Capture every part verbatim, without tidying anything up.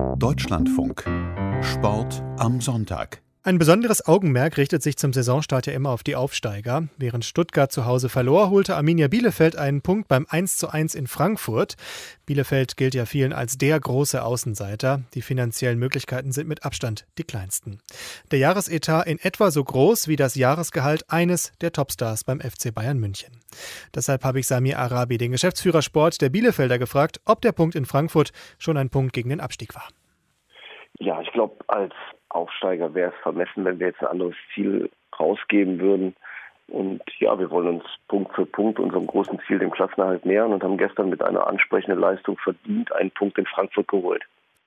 Deutschlandfunk. Sport am Sonntag. Ein besonderes Augenmerk richtet sich zum Saisonstart ja immer auf die Aufsteiger. Während Stuttgart zu Hause verlor, holte Arminia Bielefeld einen Punkt beim eins zu eins in Frankfurt. Bielefeld gilt ja vielen als der große Außenseiter. Die finanziellen Möglichkeiten sind mit Abstand die kleinsten. Der Jahresetat in etwa so groß wie das Jahresgehalt eines der Topstars beim F C Bayern München. Deshalb habe ich Samir Arabi, den Geschäftsführer Sport der Bielefelder, gefragt, ob der Punkt in Frankfurt schon ein Punkt gegen den Abstieg war. Ja, ich glaube, als Aufsteiger wäre es vermessen, wenn wir jetzt ein anderes Ziel rausgeben würden. Und ja, wir wollen uns Punkt für Punkt unserem großen Ziel, dem Klassenerhalt, nähern und haben gestern mit einer ansprechenden Leistung verdient einen Punkt in Frankfurt geholt.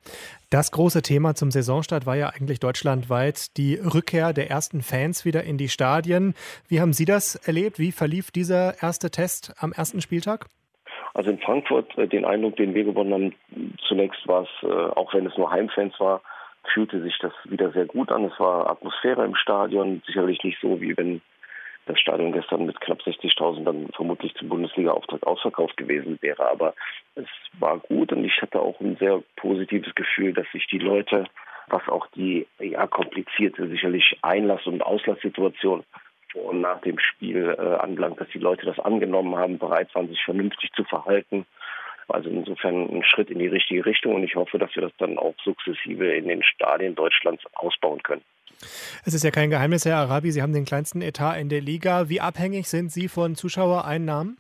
Das große Thema zum Saisonstart war ja eigentlich deutschlandweit die Rückkehr der ersten Fans wieder in die Stadien. Wie haben Sie das erlebt? Wie verlief dieser erste Test am ersten Spieltag? Also in Frankfurt, äh, den Eindruck, den wir gewonnen haben, zunächst war es, äh, auch wenn es nur Heimfans war, fühlte sich das wieder sehr gut an. Es war Atmosphäre im Stadion, sicherlich nicht so, wie wenn das Stadion gestern mit knapp sechzigtausend dann vermutlich zum Bundesliga-Auftakt ausverkauft gewesen wäre. Aber es war gut und ich hatte auch ein sehr positives Gefühl, dass sich die Leute, was auch die ja komplizierte sicherlich Einlass- und Auslasssituation vor und nach dem Spiel äh, anbelangt, dass die Leute das angenommen haben, bereit waren, sich vernünftig zu verhalten. Also insofern ein Schritt in die richtige Richtung und ich hoffe, dass wir das dann auch sukzessive in den Stadien Deutschlands ausbauen können. Es ist ja kein Geheimnis, Herr Arabi, Sie haben den kleinsten Etat in der Liga. Wie abhängig sind Sie von Zuschauereinnahmen?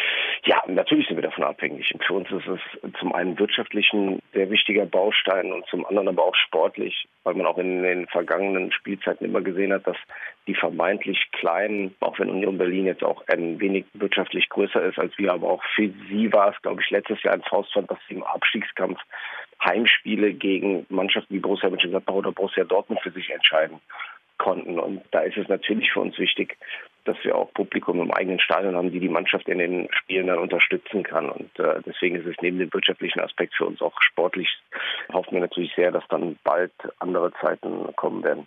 Ja, natürlich sind wir davon abhängig. Und für uns ist es zum einen wirtschaftlich ein sehr wichtiger Baustein und zum anderen aber auch sportlich, weil man auch in den vergangenen Spielzeiten immer gesehen hat, dass die vermeintlich kleinen, auch wenn Union Berlin jetzt auch ein wenig wirtschaftlich größer ist als wir, aber auch für sie war es, glaube ich, letztes Jahr ein Faustpfand, dass sie im Abstiegskampf Heimspiele gegen Mannschaften wie Borussia Mönchengladbach oder Borussia Dortmund für sich entscheiden konnten. Und da ist es natürlich für uns wichtig, dass wir auch Publikum im eigenen Stadion haben, die die Mannschaft in den Spielen dann unterstützen kann. Und äh, deswegen ist es neben dem wirtschaftlichen Aspekt für uns auch sportlich, hoffen wir natürlich sehr, dass dann bald andere Zeiten kommen werden.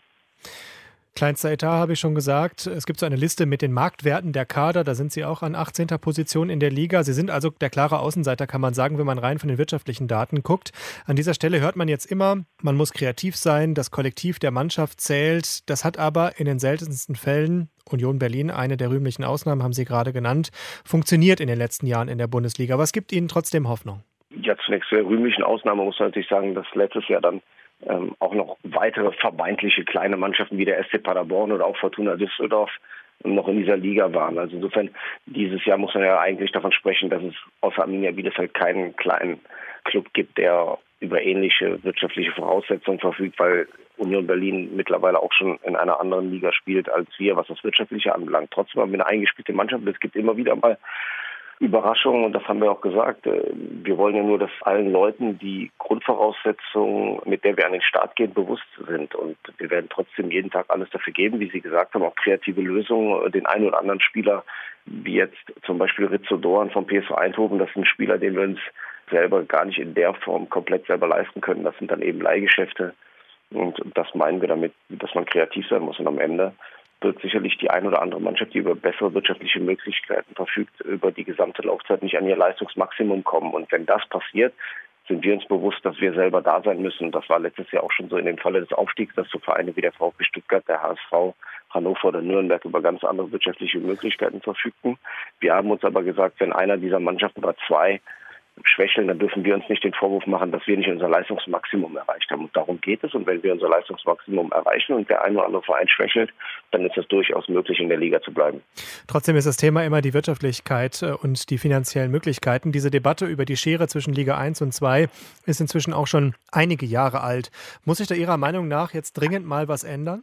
Kleinster Etat habe ich schon gesagt. Es gibt so eine Liste mit den Marktwerten der Kader. Da sind Sie auch an achtzehnter Position in der Liga. Sie sind also der klare Außenseiter, kann man sagen, wenn man rein von den wirtschaftlichen Daten guckt. An dieser Stelle hört man jetzt immer, man muss kreativ sein, das Kollektiv der Mannschaft zählt. Das hat aber in den seltensten Fällen, Union Berlin, eine der rühmlichen Ausnahmen, haben Sie gerade genannt, funktioniert in den letzten Jahren in der Bundesliga. Was gibt Ihnen trotzdem Hoffnung? Ja, zunächst zur rühmlichen Ausnahme muss man natürlich sagen, dass letztes Jahr dann Ähm, auch noch weitere vermeintliche kleine Mannschaften wie der S C Paderborn oder auch Fortuna Düsseldorf noch in dieser Liga waren. Also insofern, dieses Jahr muss man ja eigentlich davon sprechen, dass es außer Arminia Bielefeld keinen kleinen Club gibt, der über ähnliche wirtschaftliche Voraussetzungen verfügt, weil Union Berlin mittlerweile auch schon in einer anderen Liga spielt als wir, was das Wirtschaftliche anbelangt. Trotzdem haben wir eine eingespielte Mannschaft. Es gibt immer wieder mal Überraschung, und das haben wir auch gesagt, wir wollen ja nur, dass allen Leuten die Grundvoraussetzungen, mit der wir an den Start gehen, bewusst sind. Und wir werden trotzdem jeden Tag alles dafür geben, wie Sie gesagt haben, auch kreative Lösungen. Den einen oder anderen Spieler, wie jetzt zum Beispiel Rizzo Doan vom P S V Eindhoven, das ist ein Spieler, den wir uns selber gar nicht in der Form komplett selber leisten können. Das sind dann eben Leihgeschäfte. Und das meinen wir damit, dass man kreativ sein muss. Und am Ende wird sicherlich die ein oder andere Mannschaft, die über bessere wirtschaftliche Möglichkeiten verfügt, über die gesamte Laufzeit nicht an ihr Leistungsmaximum kommen. Und wenn das passiert, sind wir uns bewusst, dass wir selber da sein müssen. Das war letztes Jahr auch schon so in dem Falle des Aufstiegs, dass so Vereine wie der VfB Stuttgart, der H S V, Hannover oder Nürnberg über ganz andere wirtschaftliche Möglichkeiten verfügten. Wir haben uns aber gesagt, wenn einer dieser Mannschaften oder zwei schwächeln, dann dürfen wir uns nicht den Vorwurf machen, dass wir nicht unser Leistungsmaximum erreicht haben. Und darum geht es. Und wenn wir unser Leistungsmaximum erreichen und der eine oder andere Verein schwächelt, dann ist es durchaus möglich, in der Liga zu bleiben. Trotzdem ist das Thema immer die Wirtschaftlichkeit und die finanziellen Möglichkeiten. Diese Debatte über die Schere zwischen Liga eins und zwei ist inzwischen auch schon einige Jahre alt. Muss sich da Ihrer Meinung nach jetzt dringend mal was ändern?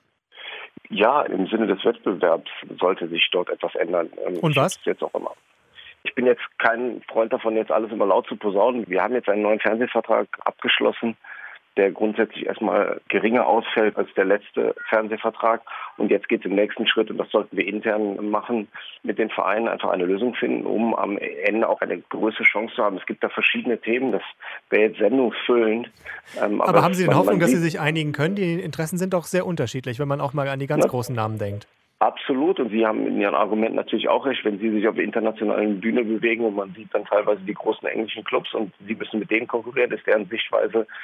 Ja, im Sinne des Wettbewerbs sollte sich dort etwas ändern. Und was? Jetzt auch immer. Ich bin jetzt kein Freund davon, jetzt alles immer laut zu posaunen. Wir haben jetzt einen neuen Fernsehvertrag abgeschlossen, der grundsätzlich erstmal geringer ausfällt als der letzte Fernsehvertrag. Und jetzt geht es im nächsten Schritt, und das sollten wir intern machen, mit den Vereinen einfach eine Lösung finden, um am Ende auch eine größere Chance zu haben. Es gibt da verschiedene Themen, das wäre jetzt sendungsfüllend. Ähm, aber, aber haben Sie denn Hoffnung, dass Sie sich einigen können? Die Interessen sind doch sehr unterschiedlich, wenn man auch mal an die ganz Na, großen Namen denkt. Absolut, und Sie haben in Ihren Argumenten natürlich auch recht, wenn Sie sich auf der internationalen Bühne bewegen und man sieht dann teilweise die großen englischen Clubs und Sie müssen mit denen konkurrieren, ist deren Sichtweise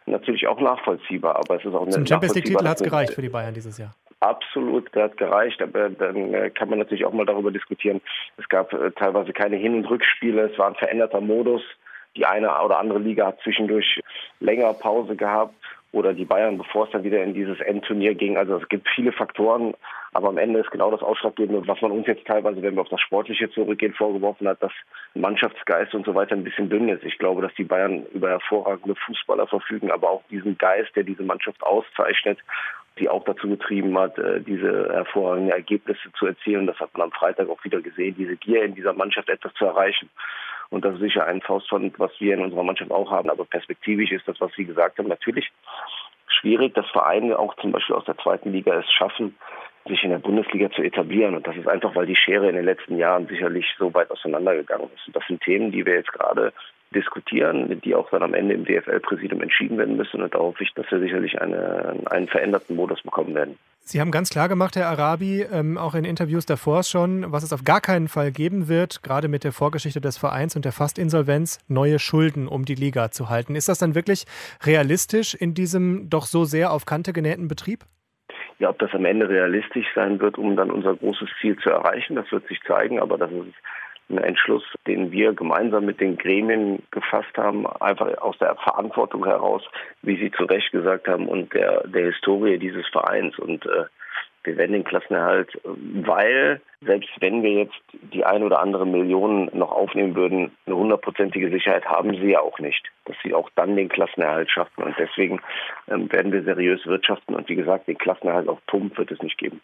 natürlich auch nachvollziehbar. Aber es ist auch eine Zum Champions-League-Titel hat es gereicht für die Bayern dieses Jahr. Absolut, das hat gereicht, aber dann äh, kann man natürlich auch mal darüber diskutieren. Es gab äh, teilweise keine Hin- und Rückspiele, es war ein veränderter Modus. Die eine oder andere Liga hat zwischendurch länger Pause gehabt oder die Bayern, bevor es dann wieder in dieses Endturnier ging. Also es gibt viele Faktoren, aber am Ende ist genau das Ausschlaggebende, was man uns jetzt teilweise, wenn wir auf das Sportliche zurückgehen, vorgeworfen hat, dass Mannschaftsgeist und so weiter ein bisschen dünn ist. Ich glaube, dass die Bayern über hervorragende Fußballer verfügen, aber auch diesen Geist, der diese Mannschaft auszeichnet, die auch dazu getrieben hat, diese hervorragenden Ergebnisse zu erzielen. Das hat man am Freitag auch wieder gesehen, diese Gier in dieser Mannschaft etwas zu erreichen. Und das ist sicher ein Faustpfand, was wir in unserer Mannschaft auch haben. Aber perspektivisch ist das, was Sie gesagt haben, natürlich schwierig, dass Vereine auch zum Beispiel aus der zweiten Liga es schaffen, sich in der Bundesliga zu etablieren. Und das ist einfach, weil die Schere in den letzten Jahren sicherlich so weit auseinandergegangen ist. Und das sind Themen, die wir jetzt gerade diskutieren, die auch dann am Ende im D F L-Präsidium entschieden werden müssen. Und da hoffe ich, dass wir sicherlich eine, einen veränderten Modus bekommen werden. Sie haben ganz klar gemacht, Herr Arabi, ähm, auch in Interviews davor schon, was es auf gar keinen Fall geben wird, gerade mit der Vorgeschichte des Vereins und der Fastinsolvenz, neue Schulden, um die Liga zu halten. Ist das dann wirklich realistisch in diesem doch so sehr auf Kante genähten Betrieb? Ja, ob das am Ende realistisch sein wird, um dann unser großes Ziel zu erreichen, das wird sich zeigen. Aber das ist ein Entschluss, den wir gemeinsam mit den Gremien gefasst haben, einfach aus der Verantwortung heraus, wie Sie zu Recht gesagt haben, und der, der Historie dieses Vereins. Und äh, wir werden den Klassenerhalt, weil selbst wenn wir jetzt die ein oder andere Million noch aufnehmen würden, eine hundertprozentige Sicherheit haben sie ja auch nicht, dass sie auch dann den Klassenerhalt schaffen. Und deswegen ähm, werden wir seriös wirtschaften. Und wie gesagt, den Klassenerhalt auf Pump wird es nicht geben.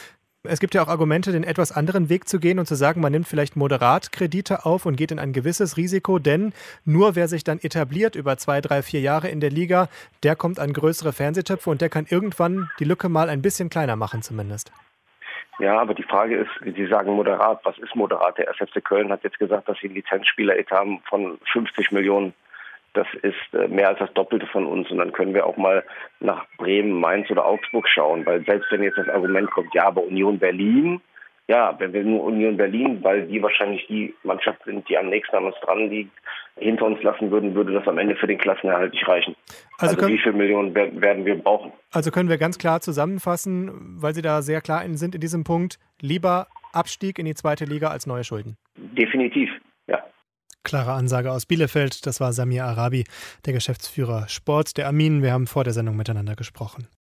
Es gibt ja auch Argumente, den etwas anderen Weg zu gehen und zu sagen, man nimmt vielleicht moderat Kredite auf und geht in ein gewisses Risiko, denn nur wer sich dann etabliert über zwei, drei, vier Jahre in der Liga, der kommt an größere Fernsehtöpfe und der kann irgendwann die Lücke mal ein bisschen kleiner machen zumindest. Ja, aber die Frage ist, Sie sagen moderat, was ist moderat? Der erste F C Köln hat jetzt gesagt, dass sie einen Lizenzspieler-Etat haben von fünfzig Millionen. Das ist mehr als das Doppelte von uns. Und dann können wir auch mal nach Bremen, Mainz oder Augsburg schauen. Weil selbst wenn jetzt das Argument kommt, ja, aber Union Berlin, ja, wenn wir nur Union Berlin, weil die wahrscheinlich die Mannschaft sind, die am nächsten an uns dran liegt, hinter uns lassen würden, würde das am Ende für den Klassenerhalt nicht reichen. Also, also können, wie viele Millionen werden wir brauchen? Also können wir ganz klar zusammenfassen, weil Sie da sehr klar sind in diesem Punkt, lieber Abstieg in die zweite Liga als neue Schulden. Definitiv, ja. Klare Ansage aus Bielefeld, das war Samir Arabi, der Geschäftsführer Sport der Arminen. Wir haben vor der Sendung miteinander gesprochen.